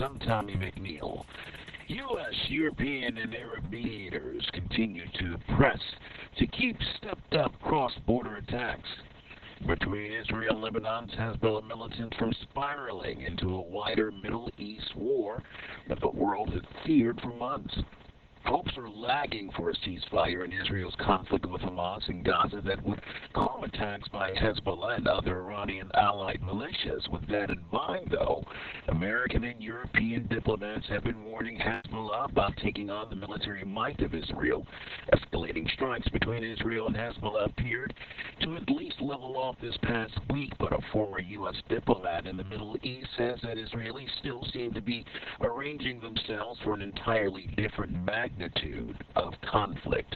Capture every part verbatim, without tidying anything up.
I'm Tommy McNeil. U S, European, and Arab mediators continue to press to keep stepped-up cross-border attacks between Israel and Lebanon's Hezbollah militants from spiraling into a wider Middle East war that the world had feared for months. Hopes are lagging for a ceasefire in Israel's conflict with Hamas in Gaza that would calm attacks by Hezbollah and other Iranian allied militias. With that in mind, though, American and European diplomats have been warning Hezbollah about taking on the military might of Israel. Escalating strikes between Israel and Hezbollah appeared to at least level off this past week, but a former U S diplomat in the Middle East says that Israelis still seem to be arranging themselves for an entirely different magnitude of conflict.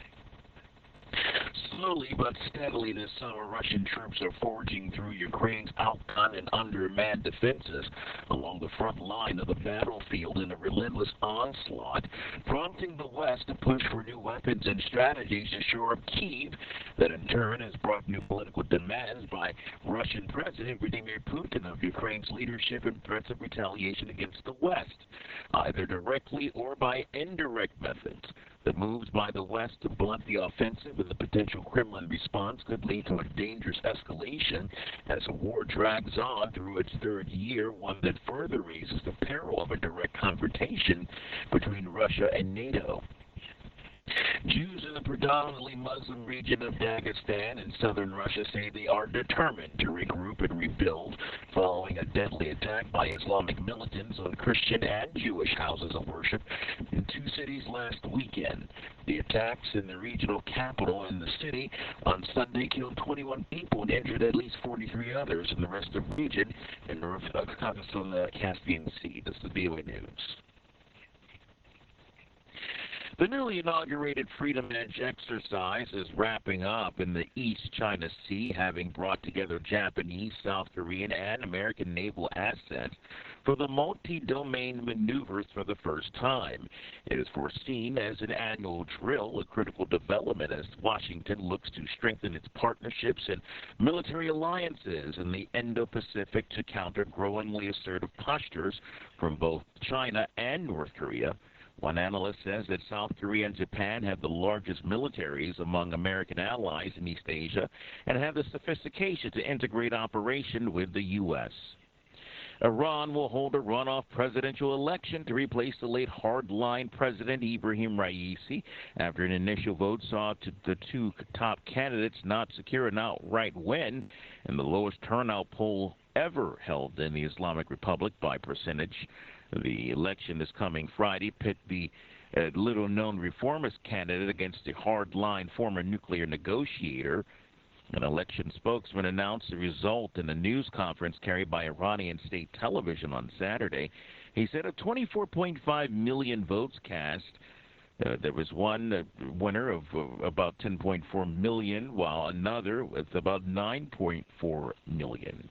Slowly but steadily this summer, Russian troops are forging through Ukraine's outgunned and undermanned defenses along the front line of the battlefield in a relentless onslaught, prompting the West to push for new weapons and strategies to shore up Kyiv, that in turn has brought new political demands by Russian President Vladimir Putin of Ukraine's leadership and threats of retaliation against the West, either directly or by indirect methods. The moves by the West to blunt the offensive and the potential Kremlin response could lead to a dangerous escalation as the war drags on through its third year, one that further raises the peril of a direct confrontation between Russia and NATO. Jews in the predominantly Muslim region of Dagestan in southern Russia say they are determined to regroup and rebuild following a deadly attack by Islamic militants on Christian and Jewish houses of worship in two cities last weekend. The attacks in the regional capital and the city on Sunday killed twenty-one people and injured at least forty-three others in the rest of the region in North Caucasus on the Caspian Sea. This is the V O A News. The newly inaugurated Freedom Edge exercise is wrapping up in the East China Sea, having brought together Japanese, South Korean, and American naval assets for the multi-domain maneuvers for the first time. It is foreseen as an annual drill, a critical development as Washington looks to strengthen its partnerships and military alliances in the Indo-Pacific to counter growingly assertive postures from both China and North Korea. One analyst says that South Korea and Japan have the largest militaries among American allies in East Asia and have the sophistication to integrate operation with the U S Iran will hold a runoff presidential election to replace the late hardline President Ibrahim Raisi after an initial vote saw to the two top candidates not secure an outright win in the lowest turnout poll ever held in the Islamic Republic by percentage. The election is coming Friday. Pit the uh, little-known reformist candidate against the hard-line former nuclear negotiator. An election spokesman announced the result in a news conference carried by Iranian state television on Saturday. He said of twenty-four point five million votes cast, uh, there was one uh, winner of uh, about ten point four million, while another with about nine point four million.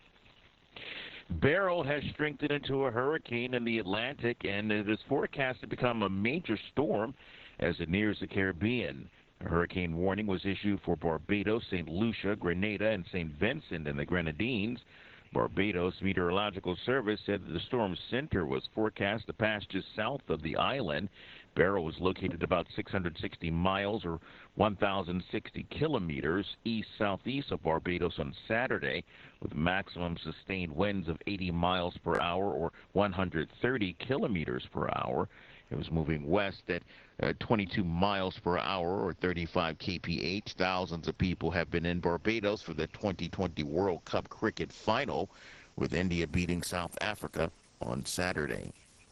Beryl has strengthened into a hurricane in the Atlantic, and it is forecast to become a major storm as it nears the Caribbean. A hurricane warning was issued for Barbados, Saint Lucia, Grenada, and Saint Vincent and the Grenadines. Barbados Meteorological Service said that the storm's center was forecast to pass just south of the island. Beryl was located about six hundred sixty miles or one thousand sixty kilometers east-southeast of Barbados on Saturday, with maximum sustained winds of eighty miles per hour or one hundred thirty kilometers per hour. It was moving west at uh, twenty-two miles per hour or thirty-five K P H. Thousands of people have been in Barbados for the twenty twenty World Cup cricket final, with India beating South Africa on Saturday.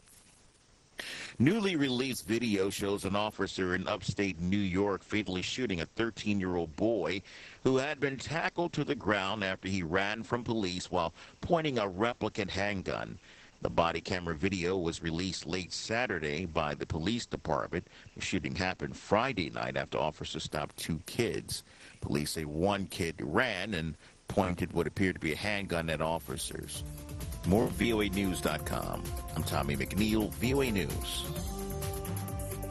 Newly released video shows an officer in upstate New York fatally shooting a thirteen-year-old boy who had been tackled to the ground after he ran from police while pointing a replicant handgun. The body camera video was released late Saturday by the police department. The shooting happened Friday night after officers stopped two kids. Police say one kid ran and pointed what appeared to be a handgun at officers. More V O A News dot com. I'm Tommy McNeil, V O A News.